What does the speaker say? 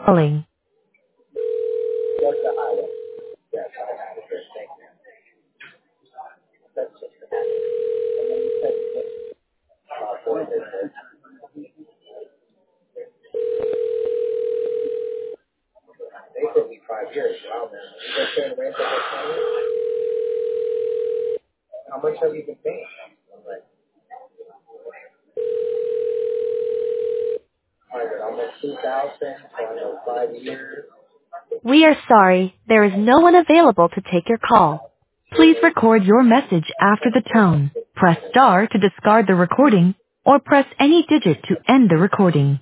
Calling. We are sorry, there is no one available to take your call. Please record your message after the tone. Press star to discard the recording, or press any digit to end the recording.